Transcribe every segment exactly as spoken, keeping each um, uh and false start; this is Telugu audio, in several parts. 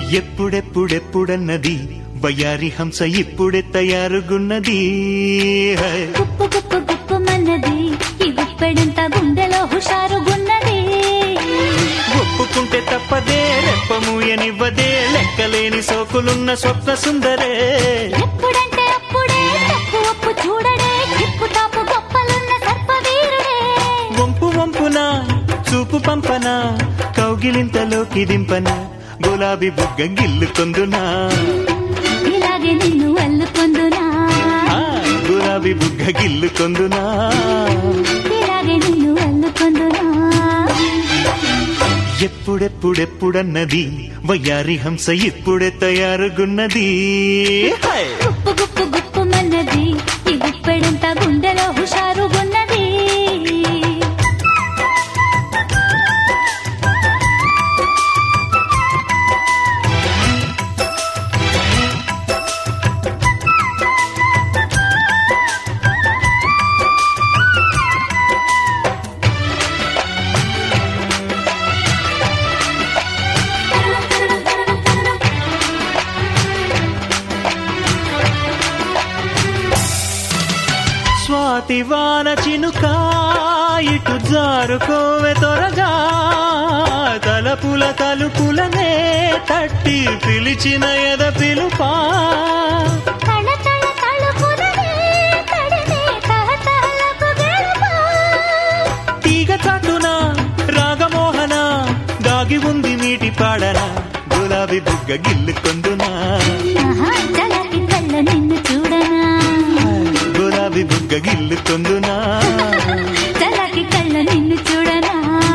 ఎప్పుడెప్పుడెప్పుడన్నది వయ్యారి హంస ఇప్పుడే తయారుగున్నది. గుప్పు గుప్పు గుప్పు మన్నది ఈ గుప్పెడంతా గుండెలో హుషారుగున్నది. ఒప్పుకుంటే తప్పదే రెప్పమూయనివ్వదే లెక్కలేని సోకులున్న స్వప్న సుందరే. ఎప్పుడంటే అప్పుడే తప్పు ఒప్పు చూడడే కిప్పు తాపు గొప్పలున్న సర్పవీరుడే. వంపు వంపున చూపు పంపన కౌగిలింతలోకి దింపన గులాబీ బుగ్గ గిల్లుకొందునా ఇలాగే నిన్ను అల్లుకొందునా. గులాబీ బుగ్గ గిల్లుకొందునా ఇలాగే నిన్ను అల్లుకొందునా. ఎప్పుడెప్పుడెప్పుడన్నది వయ్యారి హంస ఇప్పుడే తయారుగున్నది. గుప్పు గుప్పు గుప్పు మన్నది ఈ గుప్పెడంతా గుండెలో హుషారుగున్నది. స్వాతివాన చినుక ఇటు జారుకోవె త్వరగా తలపుల తలుపులనే తట్టి పిలిచిన ఎద పిలుపా. తీగ చాటున రాగమోహన దాగి ఉంది నీటి పాడన గులాబీ బుగ్గ గిల్లుకొందునా నిన్ను చూడనా గులాబీ బుగ్గ గిల్లుకొందునా చలాకి కళ్ళ నిన్ను చూడనా.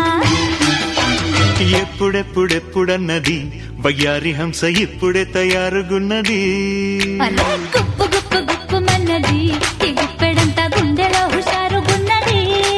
ఎప్పుడెప్పుడెప్పుడన్నది వయ్యారి హంస ఇప్పుడే తయారుగున్నది. గుప్పు గుప్పు గుప్పు మన్నది ఈ గుప్పెడంతా గుండెలో హుషారుగున్నది.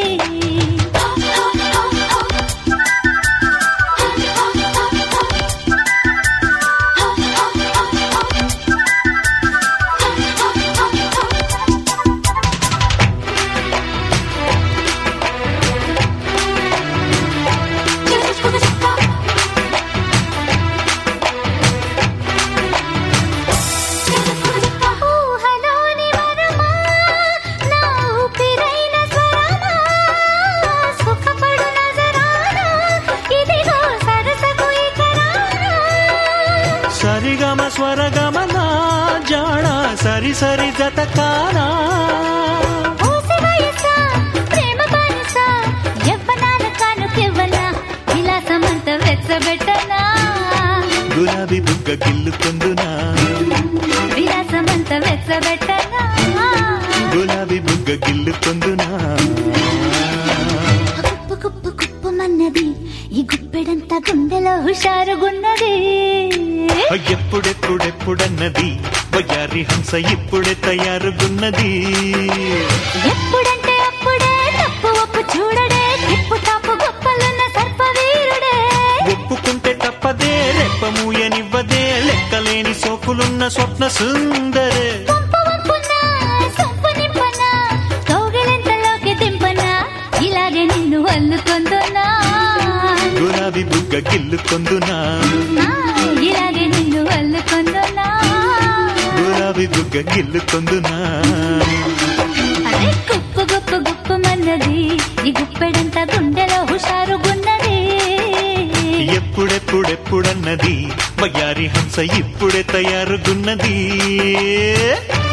సరిగమ స్వరగమన జాణ సరి సరి జతకానా. ప్రేమ బానిస యవ్వనాల కానుకెవ్వనా విలాసమంత వెచ్చబెట్టనా. గులాబీ బుగ్గ గిల్లుకొందునా విలాసమంత వెచ్చబెట్టనా. గులాబీ బుగ్గ గిల్లుకొందునా. గుప్పు గుప్పు గుప్పు మన్నది ఈ గుప్పెడంతా గుండెలో హుషారుగున్నది. ఎప్పుడెప్పుడెప్పుడన్నది వయ్యారి హంస ఇప్పుడే తయారుగున్నది. ఎప్పుడంటే అప్పుడే తప్పు ఒప్పు చూడడే కిప్పు తాపు గొప్పలున్న సర్పవీరుడే. ఒప్పుకుంటే తప్పదే రెప్పమూయనివ్వదే లెక్కలేని సోకులున్న స్వప్న సుందరే. వంపు వంపున సొంపు నింపన కౌగిలింతలోకి దింపన ఇలాగే నిన్ను అల్లుకొందునా గులాబీ బుగ్గ గిల్లుకొందునా ఇలాగే నిన్ను అల్లుకొందునా. గులాబీ బుగ్గ గిల్లుకొందునా. అదే గుప్పు గుప్పు గుప్పు మన్నది ఈ గుప్పెడంతా గుండెలో హుషారుగున్నది. ఎప్పుడెప్పుడెప్పుడన్నది వయ్యారి హంస ఇప్పుడే తయారుగున్నది.